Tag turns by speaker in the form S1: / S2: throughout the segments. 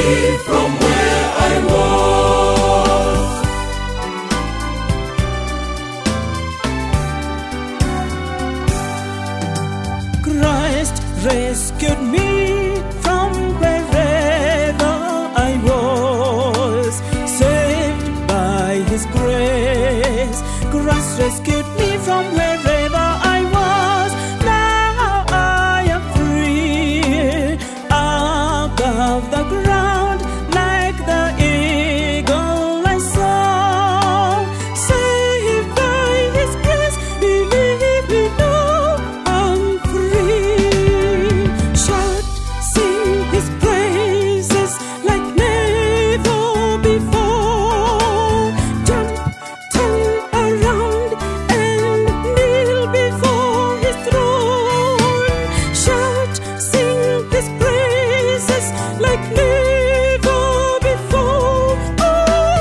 S1: from where I was.
S2: Christ rescued me from wherever I was, saved by His grace. Christ rescued me from wherever I was. Now I am free above the ground, like the eagle I saw. Saved by His grace, believe me now I'm free. Shout, sing His praises like never before. Jump, turn around and kneel before His throne. Shout, sing His praises like never before. Oh,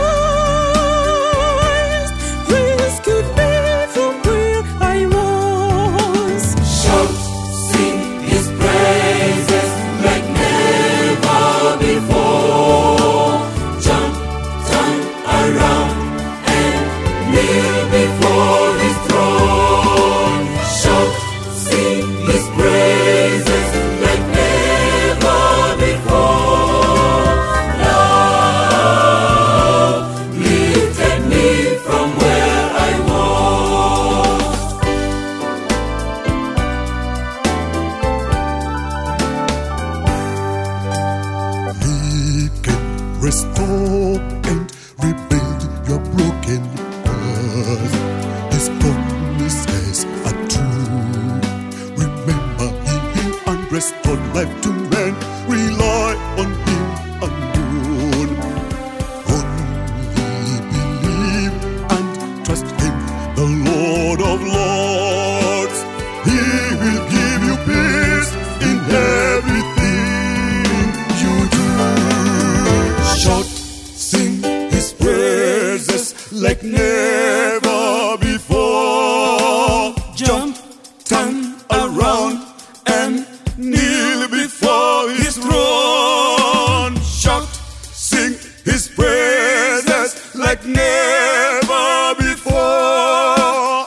S2: Christ rescued me from where I was.
S1: Shout, sing His praises like never before. Jump, turn around and kneel before His throne. Shout, sing His praises like never before. Love lifted me from where I was.
S3: He can restore and rebuild your broken heart. His promises are true. Remember Him and restore life to man. Rely on Him alone. Only believe and trust Him, the Lord of Lords. He will give you peace in everything you do. Shout, sing His praises like never before. Jump, turn around and kneel before His throne. Shout, sing His praises like never before.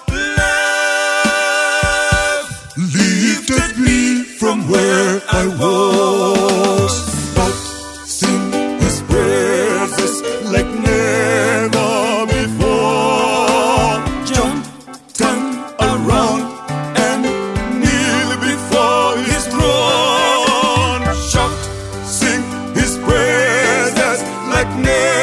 S3: Love lifted me from where I was. Shout, sing His praises like never before. Jump, turn around and kneel before His throne. Shout, sing His praises like never